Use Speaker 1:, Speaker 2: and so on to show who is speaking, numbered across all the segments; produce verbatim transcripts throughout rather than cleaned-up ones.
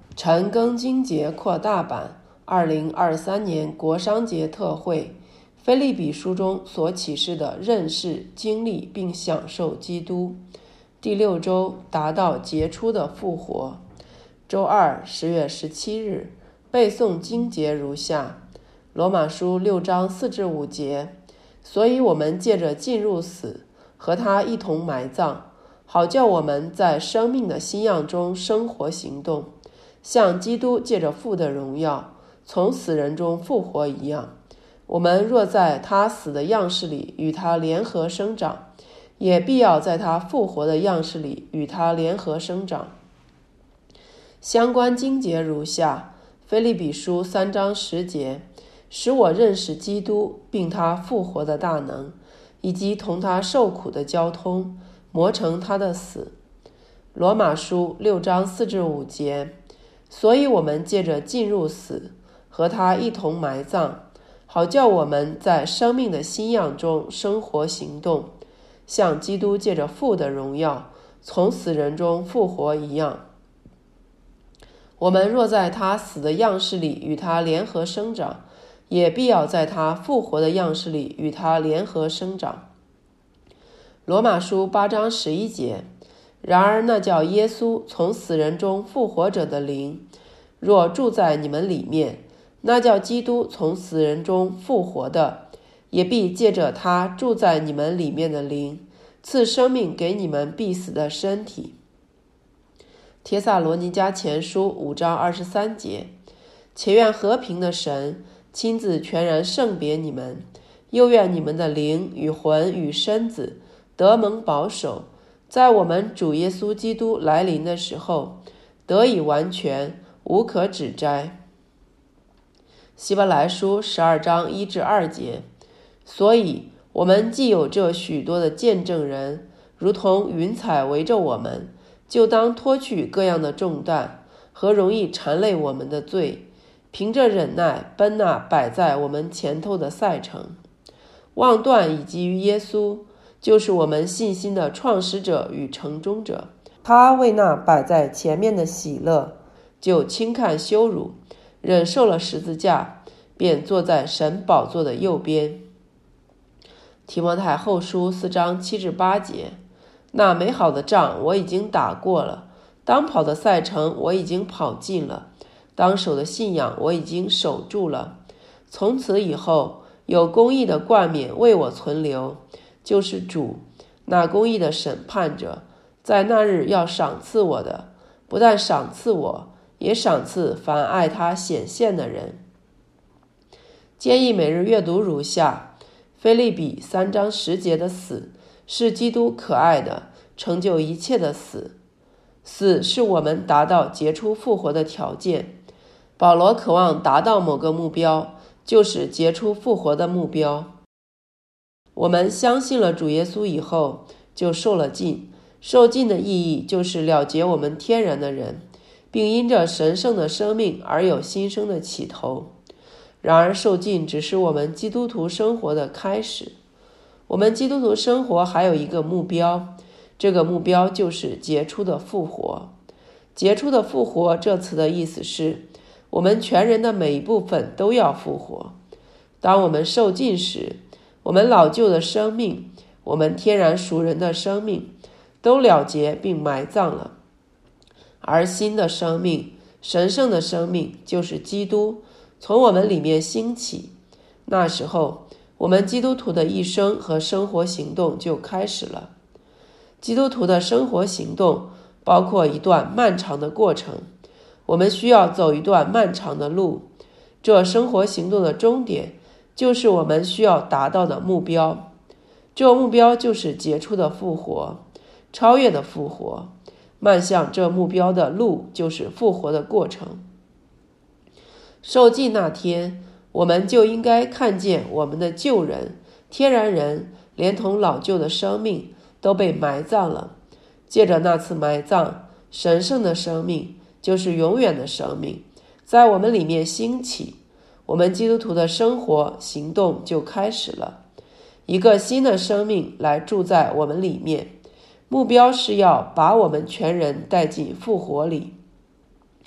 Speaker 1: 陈庚金节扩大版二零二三年国商节特会，腓立比书中所启示的认识、经历并享受基督。第六周达到杰出的复活。周二十月十七日背诵经节如下：罗马书六章四至五节，所以我们借着进入死，和他一同埋葬，好叫我们在生命的新样中生活行动，像基督借着父的荣耀从死人中复活一样。我们若在他死的样式里与他联合生长，也必要在他复活的样式里与他联合生长。相关经节如下：腓立比书三章十节，使我认识基督并他复活的大能，以及同他受苦的交通，磨成他的死。罗马书六章四至五节，所以我们借着进入死，和他一同埋葬，好叫我们在生命的新样中生活行动，像基督借着父的荣耀从死人中复活一样。我们若在他死的样式里与他联合生长，也必要在他复活的样式里与他联合生长。罗马书八章十一节，然而那叫耶稣从死人中复活者的灵，若住在你们里面，那叫基督从死人中复活的，也必借着他住在你们里面的灵，赐生命给你们必死的身体。帖撒罗尼迦前书五章二十三节，且愿和平的神亲自全然圣别你们，又愿你们的灵与魂与身子得蒙保守，在我们主耶稣基督来临的时候得以完全，无可指摘。希伯来书十二章一至二节，所以我们既有这许多的见证人，如同云彩围着我们，就当脱去各样的重担和容易缠累我们的罪，凭着忍耐奔那摆在我们前头的赛程。望断以及于耶稣，就是我们信心的创始者与成终者。他为那摆在前面的喜乐，就轻看羞辱，忍受了十字架，便坐在神宝座的右边。提摩太后书四章七至八节，那美好的仗我已经打过了，当跑的赛程我已经跑尽了，当守的信仰我已经守住了。从此以后，有公义的冠冕为我存留，就是主，那公义的审判者，在那日要赏赐我的，不但赏赐我，也赏赐凡爱他显现的人。建议每日阅读如下：腓立比三章十节的死，是基督可爱的成就一切的死。死是我们达到杰出复活的条件。保罗渴望达到某个目标，就是杰出复活的目标。我们相信了主耶稣以后，就受了浸。受浸的意义就是了结我们天然的人，并因着神圣的生命而有新生的起头。然而受浸只是我们基督徒生活的开始。我们基督徒生活还有一个目标，这个目标就是杰出的复活。杰出的复活这词的意思是，我们全人的每一部分都要复活。当我们受浸时，我们老旧的生命，我们天然属人的生命都了结并埋葬了，而新的生命，神圣的生命，就是基督从我们里面兴起。那时候我们基督徒的一生和生活行动就开始了。基督徒的生活行动包括一段漫长的过程，我们需要走一段漫长的路。这生活行动的终点，就是我们需要达到的目标。这目标就是杰出的复活，超越的复活。迈向这目标的路，就是复活的过程。受浸那天，我们就应该看见我们的旧人、天然人，连同老旧的生命都被埋葬了。借着那次埋葬，神圣的生命，就是永远的生命，在我们里面兴起。我们基督徒的生活行动就开始了。一个新的生命来住在我们里面，目标是要把我们全人带进复活里。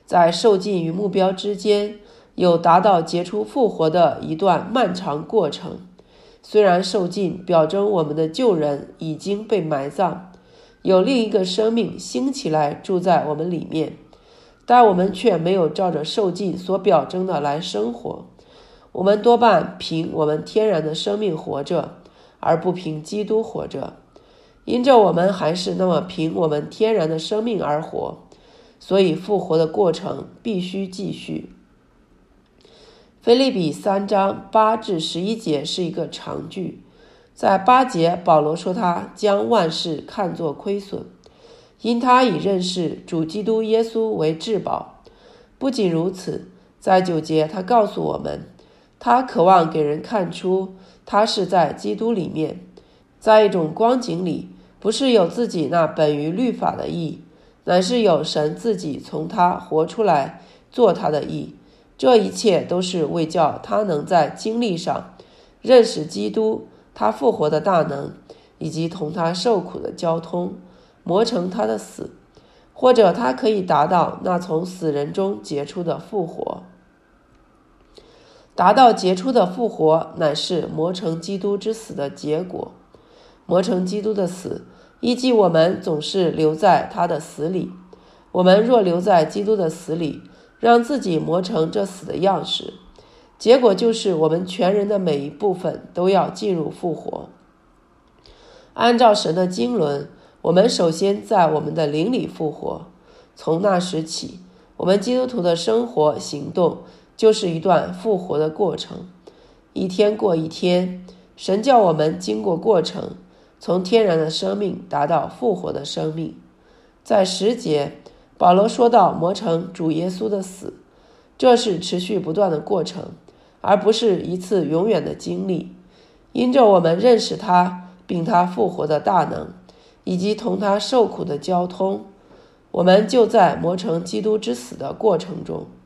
Speaker 1: 在受尽与目标之间，有达到结出复活的一段漫长过程。虽然受尽表征我们的旧人已经被埋葬，有另一个生命兴起来住在我们里面，但我们却没有照着受尽所表征的来生活。我们多半凭我们天然的生命活着，而不凭基督活着。因着我们还是那么凭我们天然的生命而活，所以复活的过程必须继续。腓立比三章八至十一节是一个长句，在八节保罗说他将万事看作亏损，因他已认识主基督耶稣为至宝。不仅如此，在九节他告诉我们，他渴望给人看出他是在基督里面，在一种光景里，不是有自己那本于律法的义，乃是有神自己从他活出来做他的义。这一切都是为叫他能在经历上认识基督，他复活的大能，以及同他受苦的交通，磨成他的死，或者他可以达到那从死人中结出的复活。达到结出的复活，乃是磨成基督之死的结果。磨成基督的死，依据我们总是留在他的死里。我们若留在基督的死里，让自己磨成这死的样式，结果就是我们全人的每一部分都要进入复活。按照神的经纶，我们首先在我们的灵里复活，从那时起，我们基督徒的生活行动就是一段复活的过程。一天过一天，神叫我们经过过程，从天然的生命达到复活的生命。在十节，保罗说到磨成主耶稣的死，这是持续不断的过程，而不是一次永远的经历。因着我们认识他，并他复活的大能，以及同他受苦的交通，我们就在磨成基督之死的过程中。